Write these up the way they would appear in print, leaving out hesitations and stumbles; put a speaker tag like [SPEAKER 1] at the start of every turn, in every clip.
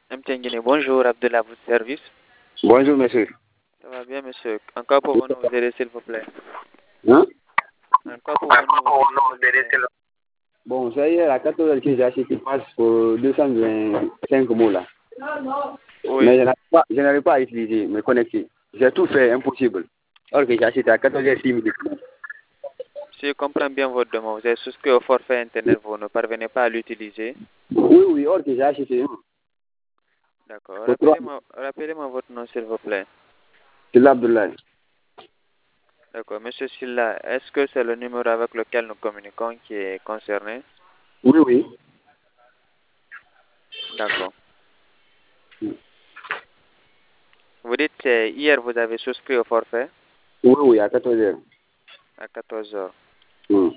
[SPEAKER 1] Mtengine, bonjour, Abdullah, votre service.
[SPEAKER 2] Bonjour, monsieur.
[SPEAKER 1] Ça va bien, monsieur. Encore pouvons-nous vous aider, s'il vous plaît?
[SPEAKER 2] Hein?
[SPEAKER 1] Encore pouvons-nous vous aider, s'il vous plaît?
[SPEAKER 2] Bon, c'est hier à 14 heures que j'ai acheté une passe pour 225 mots là.
[SPEAKER 1] Oui.
[SPEAKER 2] Mais je n'arrive pas à utiliser, me connecter. J'ai tout fait, impossible. Or que j'ai acheté à 14 heures 6 minutes.
[SPEAKER 1] Si je comprends bien votre demande, vous êtes souscrit au forfait Internet, vous ne parvenez pas à l'utiliser.
[SPEAKER 2] Oui, oui, or que j'ai acheté.
[SPEAKER 1] D'accord.
[SPEAKER 2] Pour 3,
[SPEAKER 1] Rappelez-moi votre nom, s'il vous plaît.
[SPEAKER 2] c'est l'Abdoulaye.
[SPEAKER 1] D'accord. Monsieur Silla, est-ce que c'est le numéro avec lequel nous communiquons qui est concerné?
[SPEAKER 2] Oui, oui.
[SPEAKER 1] D'accord. Vous dites que hier vous avez souscrit au forfait
[SPEAKER 2] Oui, oui, à 14 heures.
[SPEAKER 1] à 14 heures.
[SPEAKER 2] Hmm.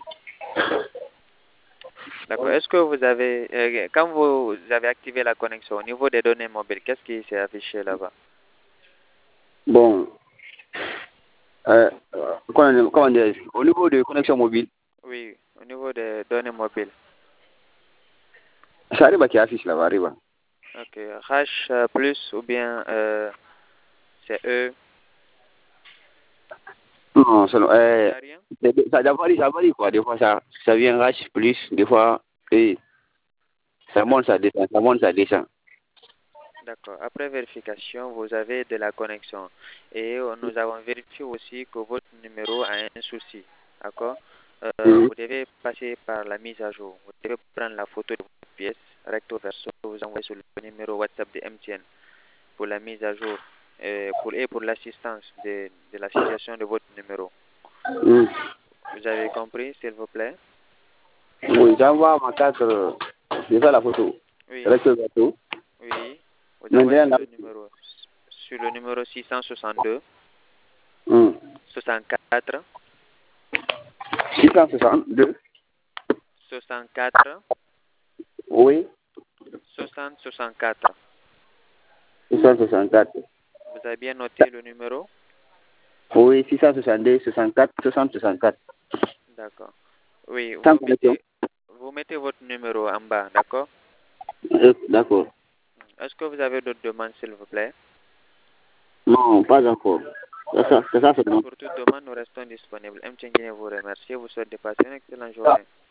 [SPEAKER 1] D'accord. Est-ce que vous avez, quand vous avez activé la connexion au niveau des données mobiles, qu'est-ce qui s'est affiché là-bas?
[SPEAKER 2] Bon, comment dire, au niveau de connexion mobile,
[SPEAKER 1] Oui, au niveau des données mobiles.
[SPEAKER 2] ça arrive à qui affiche là-bas, arrive.
[SPEAKER 1] Ok. H plus ou bien c'est E.
[SPEAKER 2] Non,
[SPEAKER 1] Il n'y a rien?
[SPEAKER 2] ça varie quoi. Des fois, ça vient H plus, des fois, et ça monte, ça descend, ça monte, ça descend.
[SPEAKER 1] D'accord. Après vérification, vous avez de la connexion. Et nous avons vérifié aussi que votre numéro a un souci. D'accord? Vous devez passer par la mise à jour. Vous devez prendre la photo de votre pièce, recto verso, vous envoyer sur le numéro WhatsApp de MTN pour la mise à jour et pour l'assistance de la situation de votre numéro. Vous avez compris, s'il vous plaît?
[SPEAKER 2] Oui, j'envoie ma carte, je fais la photo.
[SPEAKER 1] Oui.
[SPEAKER 2] Recto verso.
[SPEAKER 1] Oui. Vous envoyez
[SPEAKER 2] Maintenant,
[SPEAKER 1] sur le numéro 662
[SPEAKER 2] hum.
[SPEAKER 1] 64
[SPEAKER 2] 662,
[SPEAKER 1] 64
[SPEAKER 2] oui,
[SPEAKER 1] 60 64.
[SPEAKER 2] 664.
[SPEAKER 1] Vous avez bien noté le numéro?
[SPEAKER 2] Oui, 662, 64, 60, 64.
[SPEAKER 1] D'accord. Oui,
[SPEAKER 2] Sans connexion.
[SPEAKER 1] vous mettez votre numéro en bas, d'accord?
[SPEAKER 2] D'accord.
[SPEAKER 1] Est-ce que vous avez d'autres demandes, s'il vous plaît?
[SPEAKER 2] Non, pas encore. C'est ça, c'est bon.
[SPEAKER 1] Pour toute demande, nous restons disponibles. MTN vous remercie. Vous souhaite de passer une excellente journée.